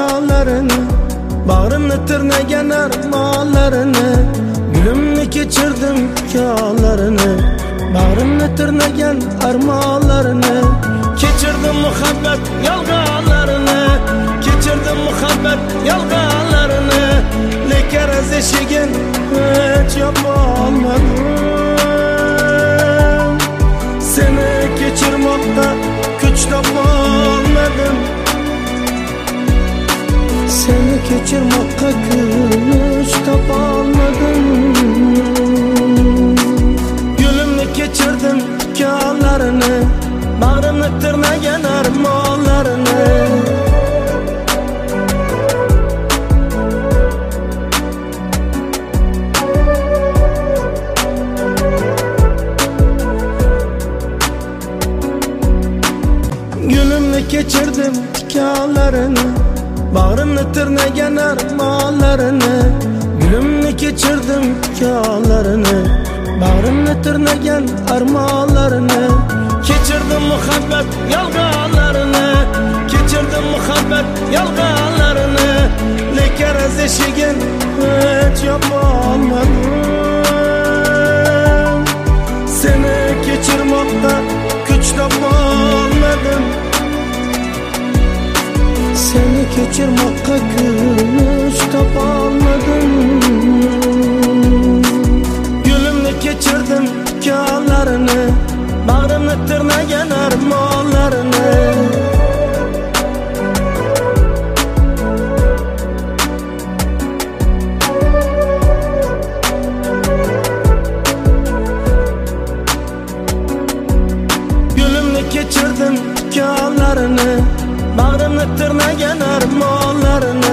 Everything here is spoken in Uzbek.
hikoyalarini, bag'rimni tirnagan armonlarini, gulimni kechirdim hikoyalarini, bag'rimni tirnagan armonlarini, kechirdim muhabbat yolg'onlarini, kechirdim muhabbat yolg'onlarini, lekin az eshigin hech yopolmadim. Seni kechirmoqqa kuch topolmadim. Seni kechirmoqqa kuch topolmadim. Gulimni kechirdim hikoyalarini, bag'rimni tirnagan armonlarini, gulimni kechirdim hikoyalarini, bag'rimni tirnagan armonlarini, gulimni kechirdim hikoyalarini, bag'rimni tirnagan armonlarini, kechirdim muhabbat yolg'onlarini, kechirdim muhabbat yolg'onlarini, lekin az eshigin hech yopolmadim. Seni kechirmoqqa kuch topolmadim. Seni kechirmoqqa kuch topolmadim. Gulimni kechirdim hikoyalarini, bag'rimni tirnagan armonlarini, gulimni kechirdim hikoyalarini, bag'rimni tirnagan armonlarini.